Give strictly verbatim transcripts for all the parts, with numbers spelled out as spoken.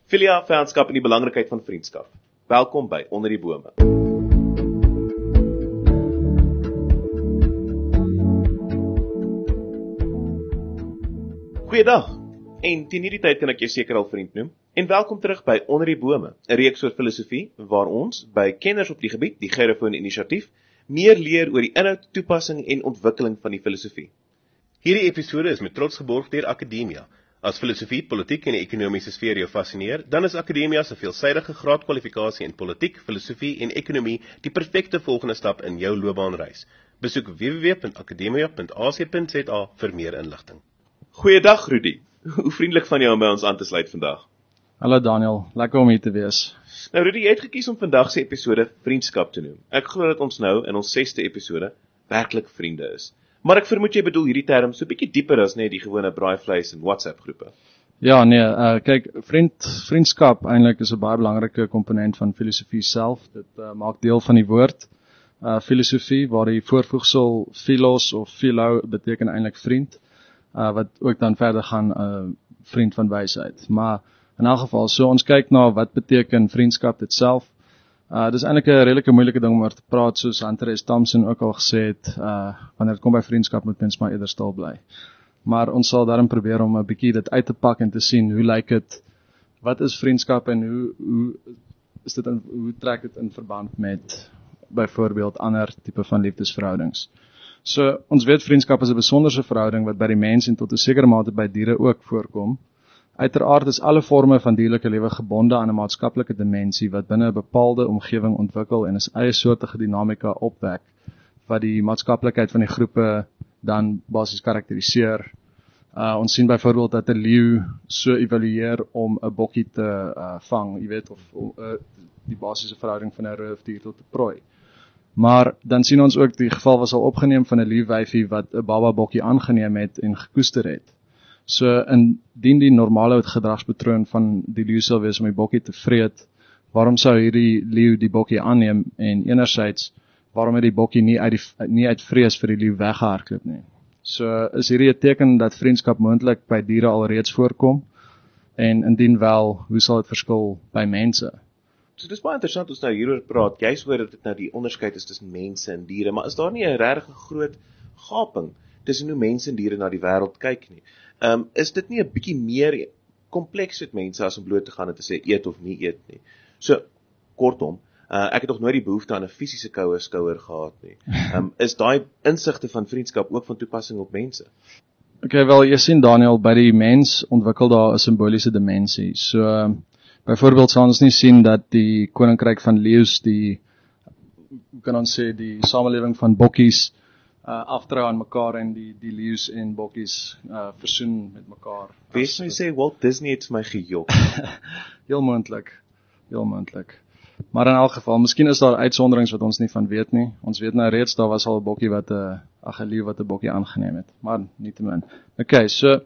Filia, vyandskap en die belangrikheid van vriendskap. Welkom by Onder die Bome. Goeiedag, en teen hierdie tyd kan ek jou seker al vriend noem. En welkom terug by Onder die Bome, 'n reeks oor filosofie, waar ons, by kenners op die gebied, die Gerefone Inisiatief, meer leer oor die inhoud, toepassing en ontwikkeling van die filosofie. Hierdie episode is met trots geborg deur Akademia. As filosofie, politiek en die ekonomiese sfeer jou fascineer, dan is Akademia se veelsidige graadkwalifikasie in politiek, filosofie en ekonomie die perfekte volgende stap in jou loopbaanreis. Besoek w w w punt akademia punt a c punt z a vir meer inligting. Goeiedag Rudy, hoe vriendelik van jou om by ons aan te sluit vandag. Hallo Daniel, lekker om hier te wees. Nou Rudy, jy het gekies om vandag se episode vriendskap te noem. Ek glo dat ons nou in ons sesde episode werklik vriende is. Maar ek vermoed jy bedoel hierdie term so 'n bietjie dieper as net die gewone braaivleis en WhatsApp groepe. Ja, nee, uh, kyk, vriend, vriendskap eintlik is 'n baie belangrike komponent van filosofie self. Dit uh, maak deel van die woord uh, filosofie, waar die voorvoegsel philos of philo beteken eintlik vriend, uh, wat ook dan verder gaan uh, vriend van wysheid. Maar in elk geval, so ons kyk na wat beteken vriendskap dit self. Uh, dit is eintlik 'n redelike moeilike ding om oor te praat, soos Hunter S. Thompson ook al gesê het, uh, wanneer dit kom by vriendskap moet mens maar eerder stil bly. Maar ons sal daarom probeer om 'n bietjie dit uit te pak en te sien, hoe lyk dit, wat is vriendskap en hoe, hoe, is dit in, hoe trek dit in verband met byvoorbeeld ander tipe van liefdesverhoudings. So, ons weet vriendskap is 'n besonderse verhouding wat by die mens en tot 'n sekere mate by diere ook voorkom. Uiteraard is alle vorme van dierlike lewe gebonde aan 'n maatskaplike dimensie wat binne 'n bepaalde omgewing ontwikkel en 'n eie soortige dinamika opwek wat die maatskaplikheid van die groepe dan basies karakteriseer. Uh, ons sien byvoorbeeld dat 'n leeu so evalueer om 'n bokkie te uh, vang, jy weet, of uh, die basiese verhouding van 'n roofdier tot 'n prooi. Maar dan sien ons ook die geval was al opgeneem van 'n leeuwyfie wat 'n baba bokkie aangeneem het en gekoester het. So, indien die normale gedragspatroon van die leeu sal wees om die bokkie te vreet, waarom sou hierdie leeu die bokkie aanneem en enerzijds, waarom het die bokkie nie uit, die, nie uit vrees vir die leeu weggehardloop nie? So, is hierdie 'n teken dat vriendskap moontlik by diere alreeds voorkom, en indien wel, hoe sal dit verskil by mense? So dis baie interessant ons nou hieroor praat, juist oor dat dit nou die onderskeid is tussen mense en diere, maar is daar nie 'n regtig groot gaping tussen hoe mense en diere na die wêreld kyk nie? Um, is dit nie 'n bietjie meer kompleks met mense as om bloot te gaan en te sê eet of nie eet nie? So, kortom, uh, ek het nog nooit die behoefte aan 'n fisiese koue skouer gehad nie. Um, is daai insigte van vriendskap ook van toepassing op mense? Okay, wel, jy sien Daniel, by die mens ontwikkel daar 'n simboliese dimensie. So, uh, byvoorbeeld sal ons nie sien dat die koninkryk van leeu's, die, hoe kan ons sê, die samelewing van bokkies, Uh, aftrou aan mekaar en die, die leeu's en bokkies uh, versoen met mekaar. Wees my sê, Walt Disney het my gejok. Heel moontlik, heel moontlik. Maar in elk geval, miskien is daar uitsonderings wat ons nie van weet nie. Ons weet nou reeds, daar was al 'n bokkie wat 'n ag 'n leeu wat 'n bokkie aangeneem het. Maar nietemin. Okay, so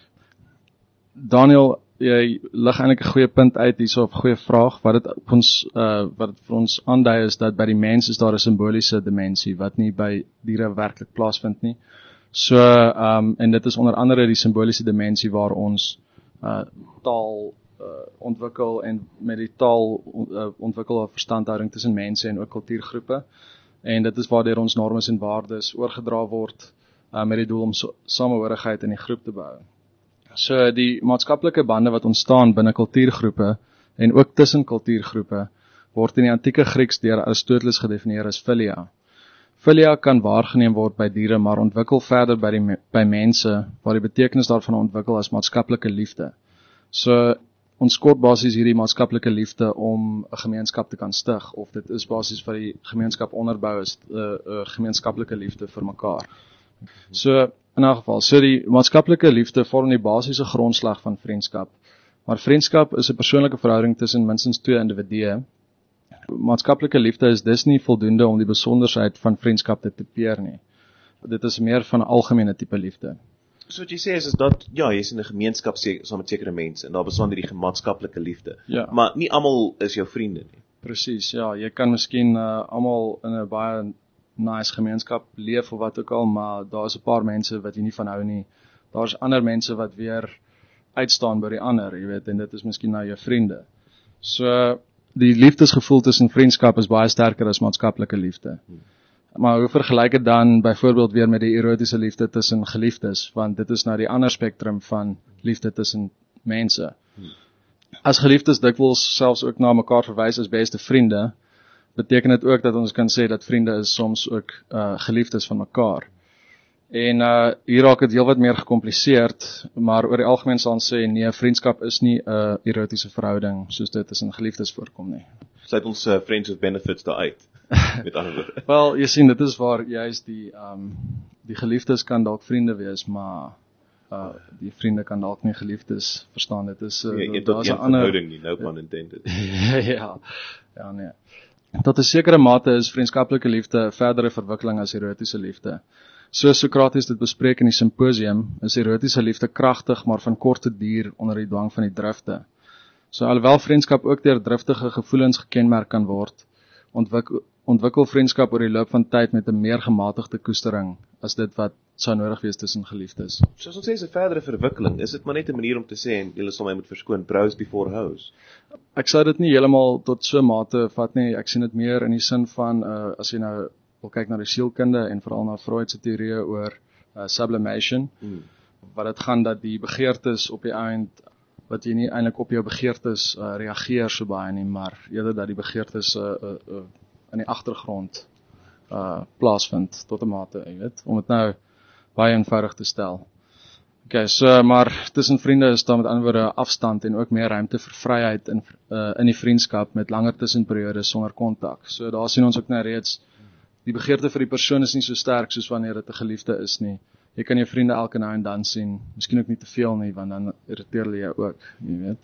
Daniel, jy lig eintlik 'n goeie punt uit hierso, of 'n goeie vraag. Wat dit op ons uh, wat dit vir ons aandui is dat by die mens is daar 'n simboliese dimensie wat nie by diere werklik plaasvind nie. So um en dit is onder andere die simboliese dimensie waar ons uh, taal uh, ontwikkel en met die taal uh, ontwikkel 'n verstandhouding tussen mense en ook kultuurgroepe. En dit is waardeur ons normes en waardes oorgedra word uh, met die doel om so, samehorigheid in die groep te bou. So die maatskaplike bande wat ontstaan binne kultuurgroepe en ook tussen kultuurgroepe word in die antieke Grieks deur Aristoteles gedefinieer as philia. Philia kan waargeneem word by diere, maar ontwikkel verder by, die, by mense, waar die betekenis daarvan ontwikkel as maatskaplike liefde. So ons kort basies hierdie maatskaplike liefde om 'n gemeenskap te kan stig, of dit is basies wat die gemeenskap onderbou is, 'n uh, uh, gemeenskaplike liefde vir mekaar. So in 'n geval, so die maatskaplike liefde vorm die basiese grondslag van vriendskap. Maar vriendskap is 'n persoonlike verhouding tussen minstens twee individue. Maatskaplike liefde is dus nie voldoende om die besonderheid van vriendskap te typeer nie. Dit is meer van 'n algemene tipe liefde. So wat jy sê is, is dat, ja, jy is in 'n gemeenskap saam met sekere mense, en daar bestaan hierdie maatskaplike liefde. Ja. Maar nie almal is jou vriende nie. Presies, ja, jy kan miskien uh, almal in 'n baie nice gemeenskap leef of wat ook al, maar daar is 'n paar mense wat jy nie van hou nie. Daar's ander mense wat weer uitstaan by die ander, jy weet, en dit is miskien nou jou vriende. So, die liefdesgevoel tussen vriendskap is baie sterker as maatskaplike liefde. Hmm. Maar hoe vergelyk dit dan byvoorbeeld weer met die erotiese liefde tussen geliefdes, want dit is nou die ander spektrum van liefde tussen mense. Hmm. As geliefdes dikwels selfs ook na mekaar verwys as beste vriende, beteken dit ook dat ons kan sê dat vriende is soms ook uh, geliefdes van mekaar. En uh, hier raak het heel wat meer gecompliseerd, maar oor die algemeen sal ons sê, nee, vriendskap is nie 'n uh, erotiese verhouding, soos dit tussen geliefdes voorkom nie. Sluit ons uh, friends with benefits daar uit, met ander woorde. Wel, jy sien, dit is waar juist die, um, die geliefdes kan dalk vriende wees, maar uh, die vriende kan dalk nie geliefdes verstaan, dit is... Uh, nee, jy tot een verhouding nie, no pun intended. ja, ja, nee. Tot 'n sekere mate is vriendskaplike liefde 'n verdere verwikkeling as erotiese liefde. So Sokrates dit bespreek in die simposium, is erotiese liefde kragtig, maar van korte duur onder die dwang van die drifte. So alhoewel vriendskap ook deur driftige gevoelens gekenmerk kan word, ontwikkel, ontwikkel vriendskap oor die loop van tyd met 'n meer gematigde koestering as dit wat sou nodig wees tussen geliefdes. Soos ons sê, is 'n verdere verwikkeling. Is dit maar net 'n manier om te sê, en julle sal my moet verskoon, browse before house? Ek sou dit nie heeltemal tot so mate vat nie. Ek sien dit meer in die sin van, uh, as jy nou wil kyk na die sielkunde en veral na Freud se teorieë oor uh, sublimation, hmm. wat dit gaan dat die begeertes op die eind, wat jy nie eintlik op jou begeertes uh, reageer so baie nie, maar eerder dat die begeertes uh, uh, uh, in die agtergrond uh, plaasvind tot 'n mate, jy weet, om dit nou baie eenvoudig te stel. Okay, so, maar tussen vriende is daar met ander woorde afstand en ook meer ruimte vir vryheid in, uh, in die vriendskap met langer tussenperiodes sonder kontak. So daar sien ons ook nou reeds, die begeerte vir die persoon is nie so sterk soos wanneer dit 'n geliefde is nie. Jy kan jou vriende elke nou en dan sien, miskien ook nie te veel nie, want dan irriteer hulle jou ook, jy weet.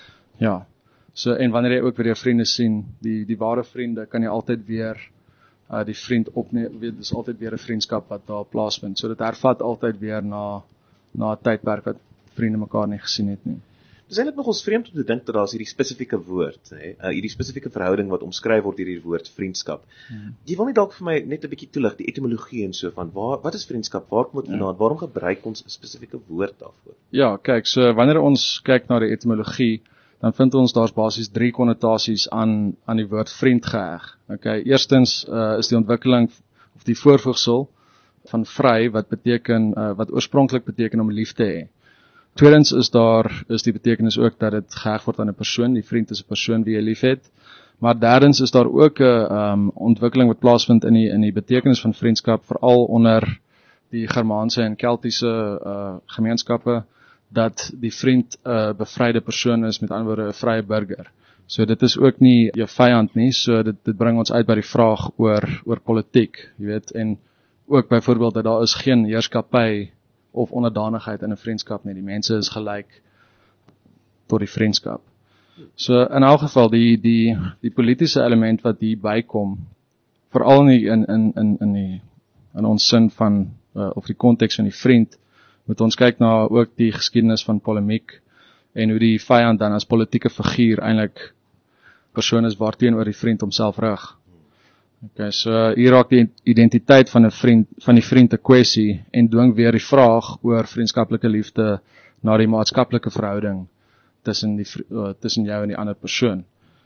Ja, so en wanneer jy ook weer jou vriende sien, die, die ware vriende, kan jy altyd weer uh, die vriend opneem, weet, dis altyd weer 'n vriendskap wat daar plaasvind. So dit hervat altyd weer na na 'n tydperk wat vriende mekaar nie gesien het nie. Dis eintlik nog ons vreemd om te dink dat daar is hierdie spesifieke woord, hè, uh, hierdie spesifieke verhouding wat omskryf word deur hierdie woord vriendskap. Hmm. Jy wil nie dalk vir my net 'n bietjie toelig die etimologie en so van waar wat is vriendskap? Waar kom dit vandaan? Ja. Waarom gebruik ons 'n spesifieke woord daarvoor? Ja, kyk, so wanneer ons kyk na die etimologie, dan vind ons daar's basies drie konnotasies aan aan die woord vriend geheg. Okay, eerstens uh, is die ontwikkeling of die voorvoegsel van vry wat beteken uh, wat oorspronklik beteken om lief te hê. Tweedens is daar is die betekenis ook dat dit geheg word aan 'n persoon, die vriend is 'n persoon wie jy liefhet. Maar derdens is daar ook 'n um, ontwikkeling wat plaasvind in die in die betekenis van vriendskap, veral onder die Germaanse en Keltiese uh, gemeenskappe, dat die vriend 'n uh, bevryde persoon is, met ander woorde 'n vrye burger. So dit is ook nie jou vyand nie, so dit dit bring ons uit by die vraag oor oor politiek, jy weet, en ook byvoorbeeld dat daar is geen heerskappy of onderdanigheid in 'n vriendskap nie. Die mense is gelyk tot die vriendskap. So in elk geval die die die politiese element wat hier bykom, veral in in in in in die in ons sin van uh, of die konteks van die vriend, moet ons kyk na ook die geskiedenis van polemiek en hoe die vyand dan as politieke figuur eintlik persoon is waarteenoor die vriend homself rig. Okay, so hier raak die identiteit van 'n vriend van die vriend 'n kwessie en dwing weer die vraag oor vriendskaplike liefde na die maatskaplike verhouding tussen die uh, tussen jou en die ander persoon.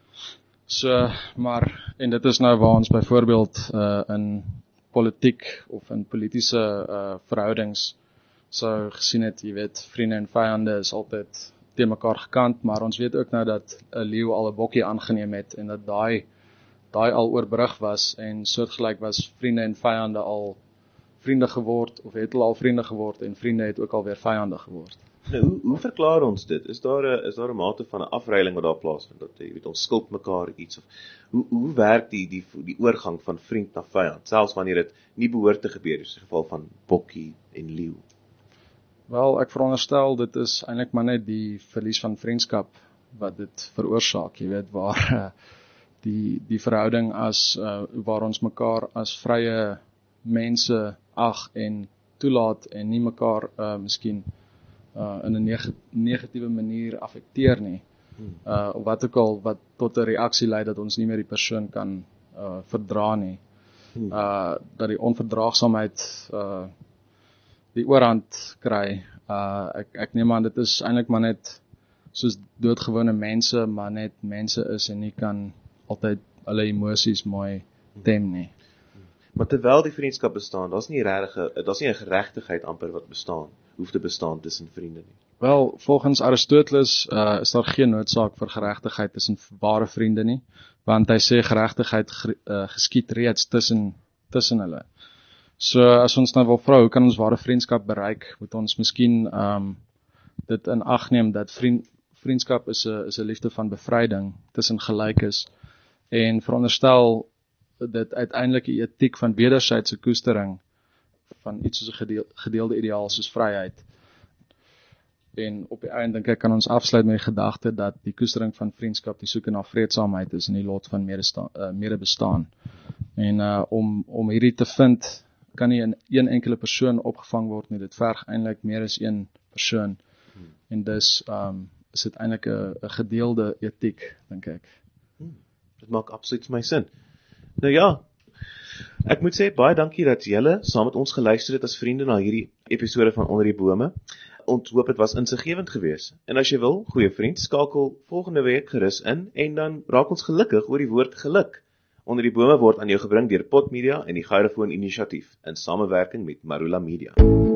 So, maar en dit is nou waar ons byvoorbeeld uh, in politiek of in politieke uh, verhoudings sou gesien het, jy weet, vriende en vyande is altyd teen mekaar gekant, maar ons weet ook nou dat 'n leeu al 'n bokkie aangeneem het en dat daai daai al oorbrug was en soortgelyk was vriende en vyande al vriende geword of het hulle al vriende geword en vriende het ook al weer vyande geword. Nou, hoe hoe verklaar ons dit? Is daar 'n is daar 'n mate van 'n afreiling wat daar plaasvind dat jy weet ons skuld mekaar iets of hoe hoe werk die die die oorgang van vriend na vyand selfs wanneer dit nie behoort te gebeur is in geval van bokkie en leeu? Wel, ek veronderstel dit is eintlik maar net die verlies van vriendskap wat dit veroorsaak, jy weet, waar die die verhouding as uh, waar ons mekaar as vrye mense ag en toelaat en nie mekaar uh, miskien uh, in 'n neg negatiewe manier affekteer nie. Uh, of wat ook al wat tot 'n reaksie lei dat ons nie meer die persoon kan uh, verdra nie. Uh, dat die onverdraagsaamheid uh, die oorhand kry Uh ek ek neem aan dit is eintlik maar net soos doodgewone mense, maar net mense is en nie kan altyd hulle emosies mooi tem nie. Maar terwyl die vriendskap bestaan, daar's nie regtig, daar's nie 'n geregtigheid amper wat bestaan, hoef te bestaan tussen vriende nie. Wel, volgens Aristoteles uh, is daar geen noodsaak vir geregtigheid tussen ware vriende nie, want hy sê geregtigheid uh, geskied reeds tussen tussen hulle. So as ons nou wil vra, hoe kan ons ware vriendskap bereik, moet ons miskien um, dit in ag neem dat vriend, vriendskap is 'n is 'n liefde van bevryding tussen gelykes en veronderstel dit uiteindelik 'n etiek van wederwysige koestering van iets soos 'n gedeel, gedeelde ideaal soos vryheid. En op die einde dink ek kan ons afsluit met die gedagte dat die koestering van vriendskap die soeke na vreedsaamheid is en die lot van medestaan, uh, medebestaan. En uh, om om hierdie te vind kan nie in een enkele persoon opgevang word nie. Dit verg eintlik meer as een persoon. Hmm. En dus um, is dit eintlik 'n 'n gedeelde etiek, dink ek. Hmm. Dit maak absoluut my sin. Nou ja, ek moet sê baie dankie dat julle saam met ons geluister het as vriende na hierdie episode van Onder die Bome. Ons hoop dit was insiggewend geweest. En as jy wil, goeie vriend, skakel volgende week gerus in en dan raak ons gelukkig oor die woord geluk. Onder die Bome word aan jou gebring deur Pot Media en die Gyrofoon Inisiatief in samewerking met Marula Media.